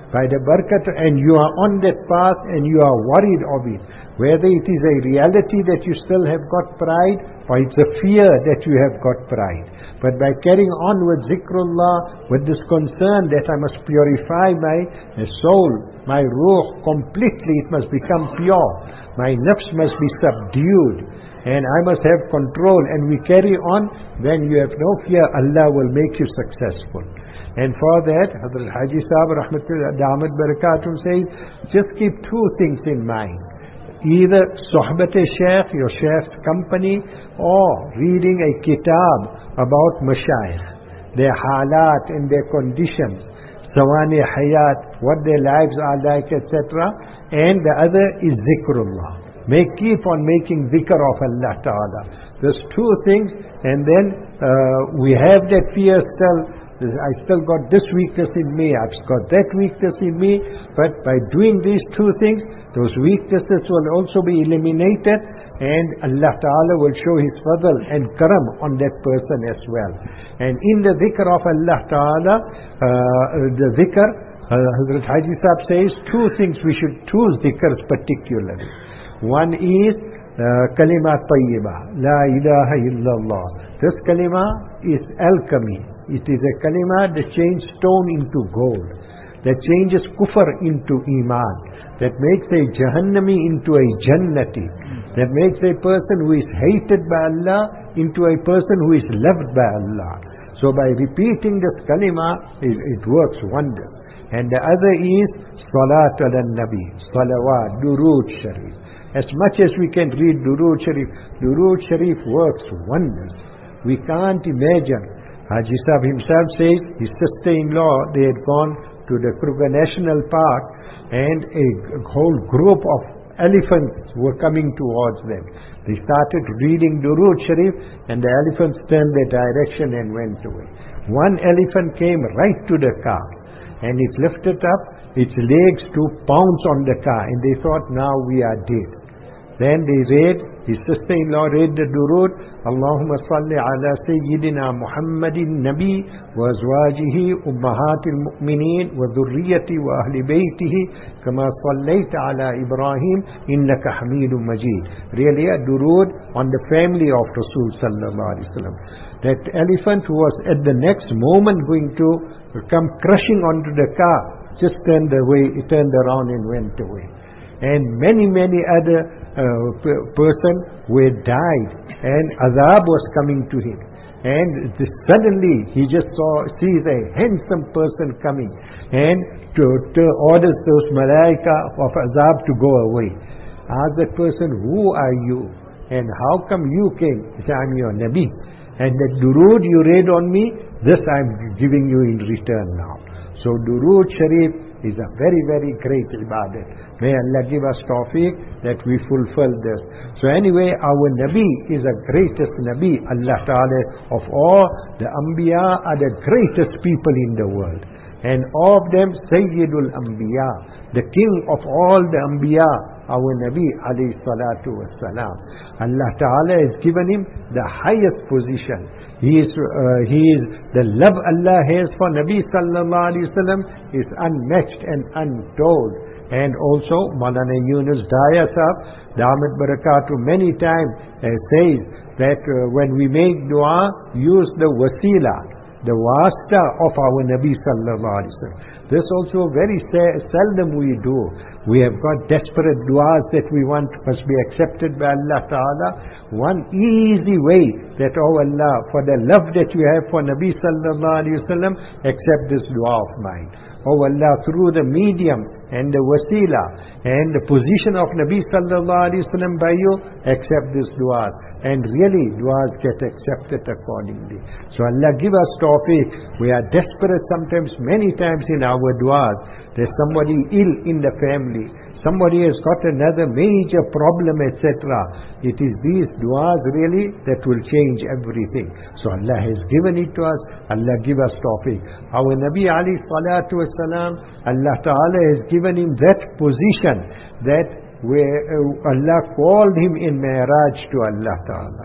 by the barakat, and you are on that path and you are worried of it, whether it is a reality that you still have got pride, or it's a fear that you have got pride. But by carrying on with zikrullah, with this concern that I must purify my soul, my ruh completely, it must become pure. My nafs must be subdued, and I must have control, and we carry on, then you have no fear, Allah will make you successful. And for that, Hazrat Haji Sahib Rahmatullah Damat Barakatum says, just keep two things in mind. Either Sohbat-e-Shaykh, your Shaykh's company, or reading a kitab about Mashayikh, their halat and their conditions, Sawani Hayat, what their lives are like, et cetera. And the other is Zikrullah. May keep on making zikr of Allah Ta'ala. There's two things, and then uh, we have that fear still. I still got this weakness in me, I've got that weakness in me, but by doing these two things, those weaknesses will also be eliminated, and Allah Ta'ala will show His fadl and karam on that person as well. And in the dhikr of Allah Ta'ala, uh, the dhikr, uh, Hazrat Haji Sahib says, two things we should choose dhikrs particularly. One is uh, kalima tayyibah, la ilaha illallah. This kalima is alchemy. It is a kalima that changes stone into gold, that changes kufr into iman, that makes a jahannami into a jannati, that makes a person who is hated by Allah into a person who is loved by Allah. So by repeating this kalima, it, it works wonders. And the other is salat ala nabi, salawat, durood sharif. As much as we can read durood sharif, durood sharif works wonders. We can't imagine. Haji Sahib himself says, his sister-in-law, they had gone to the Kruger National Park, and a whole group of elephants were coming towards them. They started reading Durood Sharif, and the elephants turned their direction and went away. One elephant came right to the car, and it lifted up its legs to pounce on the car, and they thought, now we are dead. Then they read, his sister-in-law read the Durood, Allahumma salli ala Sayyidina Muhammadin Nabi wa azwajihi ummahatil mu'mineen wa dhurriyyati wa ahli baytihi kama sallaita ala Ibrahim innaka hamidun majid. Really a Durood on the family of Rasul sallallahu alaihi wasallam. That elephant who was at the next moment going to come crushing onto the car, just turned away, he turned around and went away. And many, many other uh, p- person who had died, and azab was coming to him. And this, suddenly he just saw, sees a handsome person coming, and to, to orders those malaika of azab to go away. Ask that person, who are you? And how come you came? He said, I'm your Nabi. And the durood you read on me, this I'm giving you in return now. So durood Sharif is a very, very great ibadat. May Allah give us tawfiq that we fulfill this. So anyway, our Nabi is the greatest Nabi. Allah Ta'ala, of all the Anbiya, are the greatest people in the world. And of them, Sayyidul Anbiya, the king of all the Anbiya, our Nabi alayhi salatu wassalam. Allah Ta'ala has given him the highest position. He is, uh, he is, the love Allah has for Nabi sallallahu alayhi wasallam is unmatched and untold. And also, Maulana Yunus Daya Sahib, Damat Barakatuh, many times uh, says that uh, when we make dua, use the wasila, the wasta of our Nabi sallallahu alaihi wasallam. This also very seldom we do. We have got desperate duas that we want must be accepted by Allah Ta'ala. One easy way that, oh Allah, for the love that you have for Nabi sallallahu alaihi wasallam, accept this dua of mine. Oh Allah, through the medium and the wasila and the position of Nabi sallallahu alaihi wasallam by you, accept this dua. And really, duas get accepted accordingly. So Allah give us tawfiq. We are desperate sometimes, many times in our duas. There's somebody ill in the family. Somebody has got another major problem, et cetera. It is these duas really that will change everything. So Allah has given it to us. Allah give us tawfiq. Our Nabi alayhi salatu wasalam, Allah Ta'ala has given him that position that where uh, Allah called him in Mi'raj to Allah Ta'ala.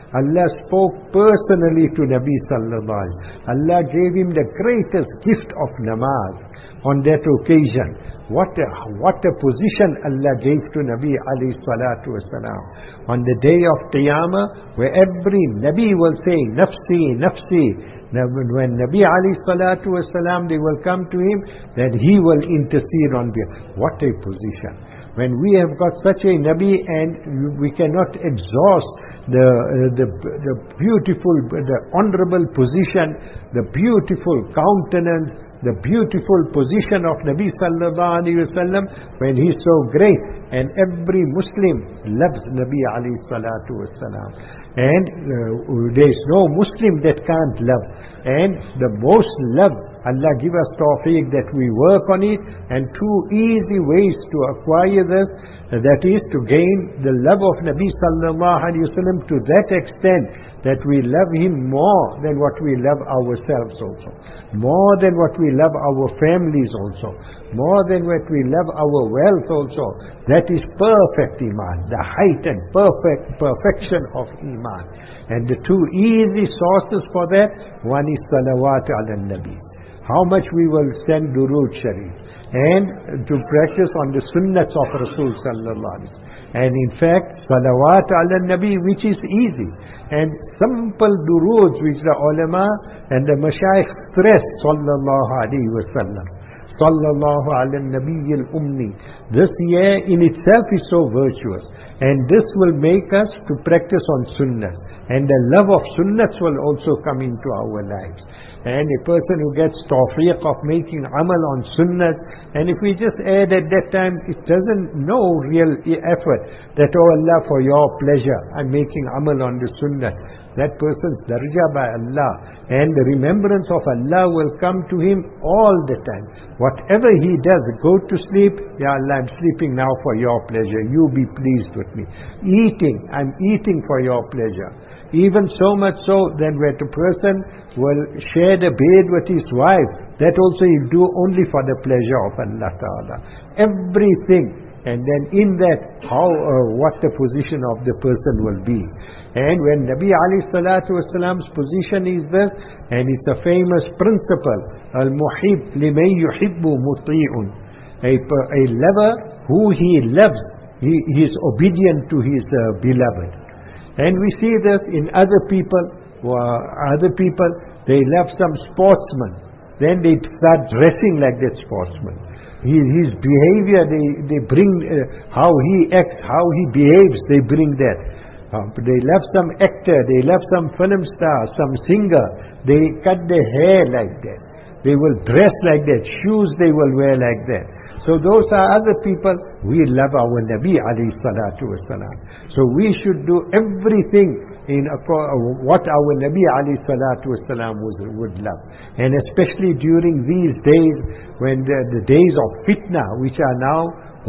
Allah spoke personally to Nabi sallallahu alaihi wasallam. Allah gave him the greatest gift of namaz on that occasion. What a, what a position Allah gave to Nabi alayhi salatu wasalam. On the day of Qiyamah, where every Nabi will say, Nafsi, Nafsi. Now, when Nabi alayhi salatu wasalam, they will come to him, then he will intercede on behalf. What a position. When we have got such a Nabi and we cannot exhaust the, uh, the, the beautiful, the honorable position, the beautiful countenance, the beautiful position of Nabi sallallahu alayhi wasallam, when he is so great, and every Muslim loves Nabi alayhi salatu wasallam, and uh, there is no Muslim that can't love, and the most love, Allah give us tawfiq that we work on it, and two easy ways to acquire this, uh, that is to gain the love of Nabi sallallahu alayhi wasallam to that extent that we love him more than what we love ourselves also, more than what we love our families also, more than what we love our wealth also. That is perfect Iman, the height and perfect perfection of Iman. And the two easy sources for that, one is salawat ala nabi, how much we will send durood sharif, and to practice on the sunnats of Rasul sallallahu alaihi wasallam. And in fact, salawat ala nabi, which is easy, and simple duroods which the ulama and the mashayikh stress, sallallahu alaihi wasallam, sallallahu ala nabi al-ummi. This year in itself is so virtuous, and this will make us to practice on sunnah, and the love of sunnahs will also come into our lives. And a person who gets tawfiq of making amal on sunnah, and if we just add at that time, it doesn't no real effort that, oh Allah, for your pleasure, I'm making amal on the sunnah. That person's darjah by Allah, and the remembrance of Allah will come to him all the time. Whatever he does, go to sleep, Ya Allah, I'm sleeping now for your pleasure, you be pleased with me. Eating, I'm eating for your pleasure. Even so much so that where the person will share the bed with his wife, that also he'll do only for the pleasure of Allah Ta'ala. Everything. And then in that, how, uh, what the position of the person will be. And when Nabi alayhi salatu wasalam's position is this, and it's a famous principle, al-muhib liman yuhibbu muti'un. A, a lover who he loves, he, he is obedient to his uh, beloved. And we see this in other people, uh, other people, they love some sportsman, then they start dressing like that sportsman. He, his behavior, they, they bring, uh, how he acts, how he behaves, they bring that. Uh, they love some actor, they love some film star, some singer, they cut their hair like that. They will dress like that, shoes they will wear like that. So those are other people. We love our Nabi alayhi salatu wasalam. So we should do everything in what our Nabi alayhi salatu wasalam would love. And especially during these days, when the, the days of fitna, which are now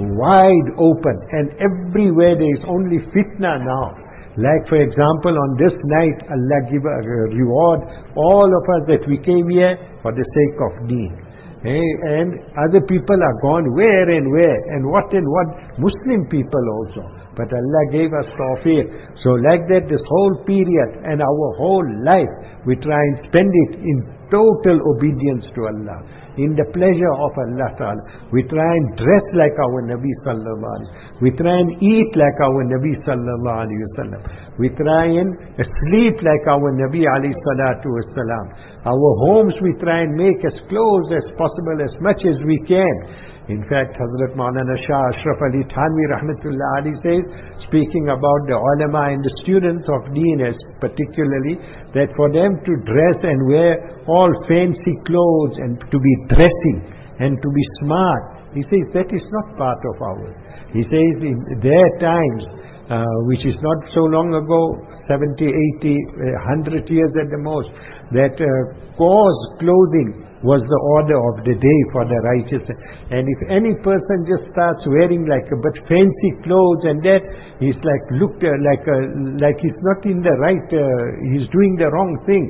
wide open, and everywhere there is only fitna now. Like for example, on this night, Allah give a reward all of us that we came here for the sake of deen. Hey, and other people are gone where and where, and what and what, Muslim people also. But Allah gave us tawfiq. So like that, this whole period and our whole life, we try and spend it in total obedience to Allah, in the pleasure of Allah Ta'ala. We try and dress like our Nabi Sallallahu Alaihi Wasallam. We try and eat like our Nabi Sallallahu Alaihi Wasallam. We try and sleep like our Nabi Alayhi Salatu Wasallam. Our homes we try and make as close as possible, as much as we can. In fact, Hazrat Maulana Shah Ashraf Ali Thanvi Rahmatullah Ali says, speaking about the ulama and the students of deen as particularly, that for them to dress and wear all fancy clothes and to be dressing and to be smart, he says that is not part of ours. He says in their times, uh, which is not so long ago, seventy, eighty, one hundred years at the most, that uh, coarse clothing was the order of the day for the righteous. And if any person just starts wearing like a but fancy clothes and that, he's like looked uh, like a, like he's not in the right, uh, he's doing the wrong thing.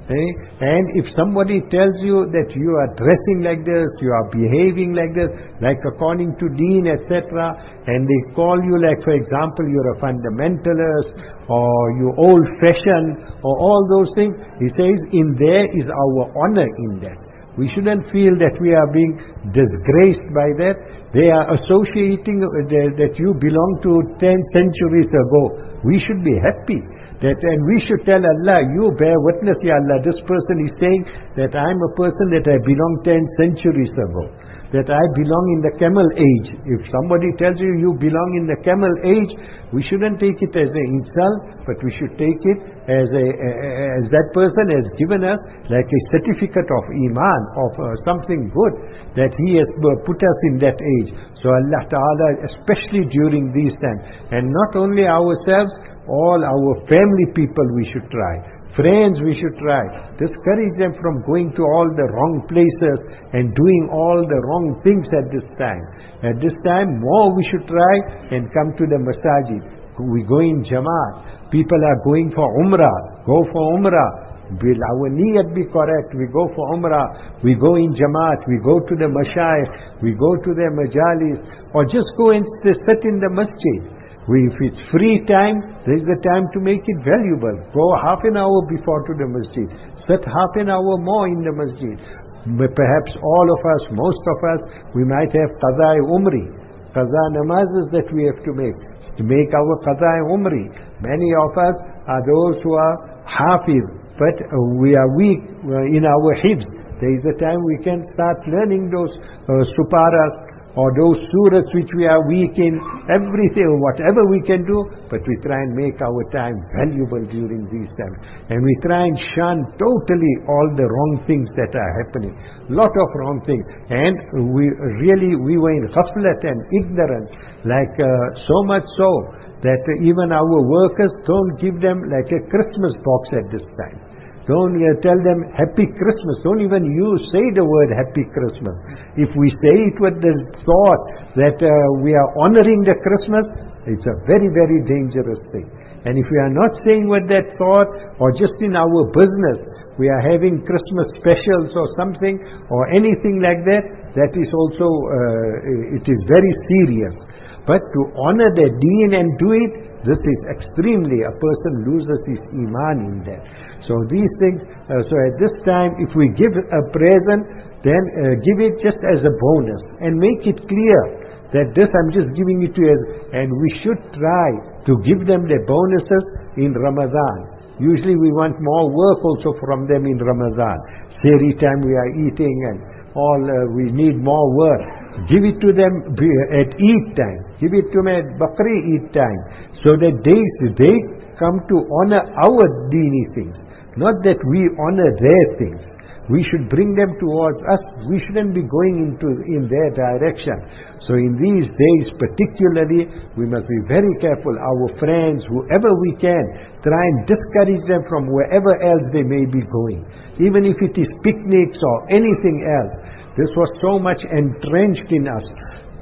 Eh? And if somebody tells you that you are dressing like this, you are behaving like this, like according to deen, et cetera, and they call you like, for example, you're a fundamentalist, or you old-fashioned, or all those things, he says, in there is our honor in that. We shouldn't feel that we are being disgraced by that. They are associating that you belong to ten centuries ago. We should be happy. That, and we should tell Allah, you bear witness, Ya Allah, this person is saying that I'm a person that I belong ten centuries ago. That I belong in the camel age. If somebody tells you you belong in the camel age, we shouldn't take it as an insult, but we should take it as a, as that person has given us like a certificate of iman, of uh, something good, that he has put us in that age. So Allah Ta'ala, especially during these times, and not only ourselves, all our family people we should try. Friends we should try. Discourage them from going to all the wrong places and doing all the wrong things at this time. At this time, more we should try and come to the masajid. We go in Jamaat. People are going for Umrah. Go for Umrah. Will our niyat be correct? We go for Umrah. We go in Jamaat. We go to the Mashayikh. We go to their majalis. Or just go and sit in the masjid. We, if it's free time, there is the time to make it valuable. Go half an hour before to the masjid. Sit half an hour more in the masjid. Perhaps all of us, most of us, we might have Qaza Umri. Qaza namazes that we have to make. To make our Qaza Umri. Many of us are those who are hafiz, but uh, we are weak uh, in our hifz. There is a time we can start learning those uh, suparas, or those surahs which we are weak in, everything, whatever we can do, but we try and make our time valuable during these times. And we try and shun totally all the wrong things that are happening. Lot of wrong things. And we really, we were in ghaflat and ignorance, like uh, so much so, that even our workers don't give them like a Christmas box at this time. Don't uh, tell them Happy Christmas. Don't even use, say the word Happy Christmas. If we say it with the thought that uh, we are honoring the Christmas, it's a very, very dangerous thing. And if we are not saying with that thought, or just in our business, we are having Christmas specials or something, or anything like that, that is also, uh, it is very serious. But to honor the deen and do it, this is extremely, a person loses his iman in that. So these things, uh, so at this time, if we give a present, then uh, give it just as a bonus and make it clear that this I'm just giving it to you, and we should try to give them the bonuses in Ramadan. Usually we want more work also from them in Ramadan. Sehri time we are eating and all, uh, we need more work. Give it to them at Eid time. Give it to them at Bakri Eid time. So that they, they come to honor our deeni things. Not that we honor their things. We should bring them towards us. We shouldn't be going into in their direction. So in these days particularly, we must be very careful. Our friends, whoever we can, try and discourage them from wherever else they may be going. Even if it is picnics or anything else. This was so much entrenched in us.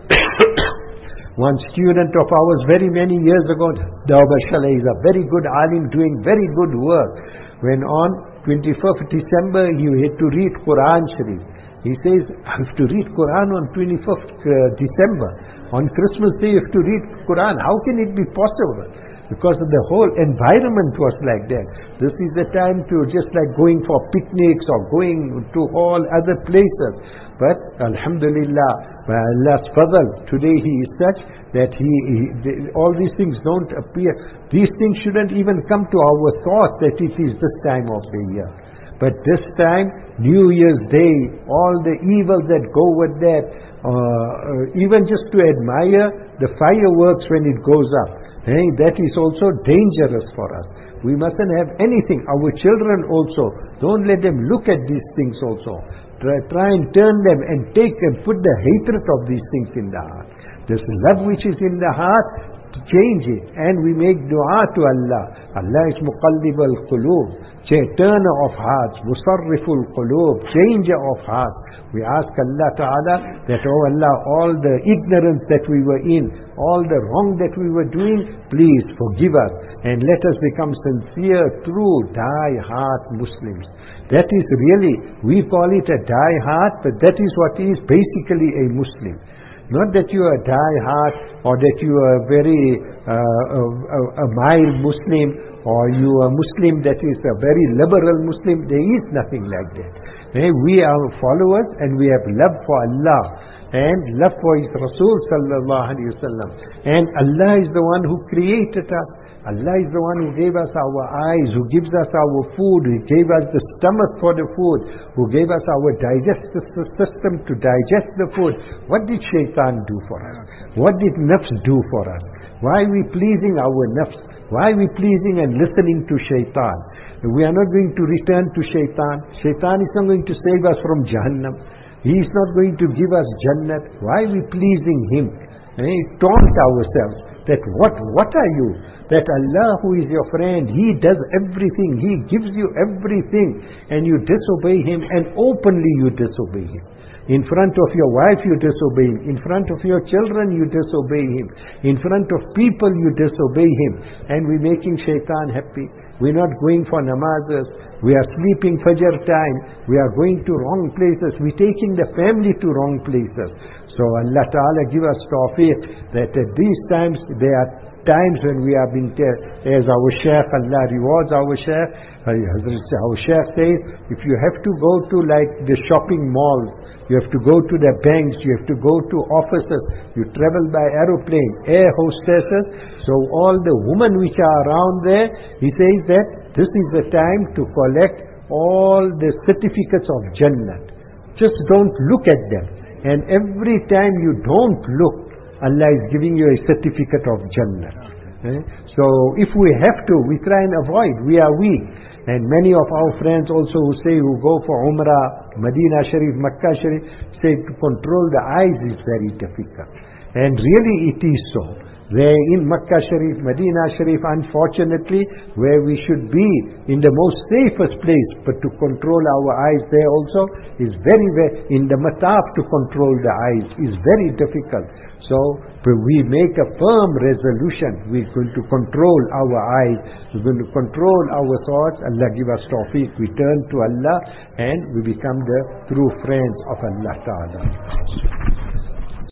One student of ours very many years ago, Dawbar Shalay, is a very good alim doing very good work. When on twenty-first December he had to read Quran Sharif. He says, I have to read Quran on twenty-first December. On Christmas Day you have to read Quran. How can it be possible? Because the whole environment was like that. This is the time to just like going for picnics or going to all other places. But Alhamdulillah, by Allah's fadl, today he is such that he, he they, all these things don't appear. These things shouldn't even come to our thought that it is this time of the year. But this time, New Year's Day, all the evils that go with that, uh, uh, even just to admire the fireworks when it goes up, hey, that is also dangerous for us. We mustn't have anything. Our children also, don't let them look at these things also. Try, try and turn them and take and put the hatred of these things in the heart. This love which is in the heart, change it, and we make dua to Allah. Allah is muqallib al-qulub, turner of hearts, musarriful qulub, changer of hearts. We ask Allah Ta'ala that, oh Allah, all the ignorance that we were in, all the wrong that we were doing, please forgive us and let us become sincere, true, die-hard Muslims. That is really, we call it a die-hard, but that is what is basically a Muslim. Not that you are a die-hard, or that you are a very uh, a, a, a mild Muslim, or you are a Muslim that is a very liberal Muslim. There is nothing like that. Eh, we are followers, and we have love for Allah and love for His Rasul sallallahu alaihi wasallam. And Allah is the one who created us. Allah is the one who gave us our eyes, who gives us our food, who gave us the stomach for the food, who gave us our digestive system to digest the food. What did shaitan do for us? What did nafs do for us? Why are we pleasing our nafs? Why are we pleasing and listening to shaitan? We are not going to return to shaitan. Shaitan is not going to save us from Jahannam. He is not going to give us Jannat. Why are we pleasing him? Eh? Taunt ourselves that what, what are you? That Allah, who is your friend, He does everything. He gives you everything, and you disobey Him, and openly you disobey Him. In front of your wife you disobey Him. In front of your children you disobey Him. In front of people you disobey Him. And we're making shaitan happy. We're not going for namazes. We are sleeping Fajr time. We are going to wrong places. We're taking the family to wrong places. So Allah Ta'ala give us tawfiq that at these times, there are times when we have been, as our Shaykh, Allah rewards our Shaykh, our Shaykh says, if you have to go to like the shopping malls, you have to go to the banks, you have to go to offices, you travel by aeroplane, air hostesses, so all the women which are around there, he says that this is the time to collect all the certificates of Jannah. Just don't look at them. And every time you don't look, Allah is giving you a certificate of Jannah. Eh? So if we have to, we try and avoid. We are weak. And many of our friends also who say, who go for Umrah, Medina Sharif, Makkah Sharif, say to control the eyes is very difficult. And really it is so. Where in Makkah Sharif, Medina Sharif, unfortunately, where we should be in the most safest place, but to control our eyes there also is very, very, in the mataf to control the eyes is very difficult. So we make a firm resolution. We're going to control our eyes. We're going to control our thoughts. Allah give us tawfiq. We turn to Allah and we become the true friends of Allah Ta'ala.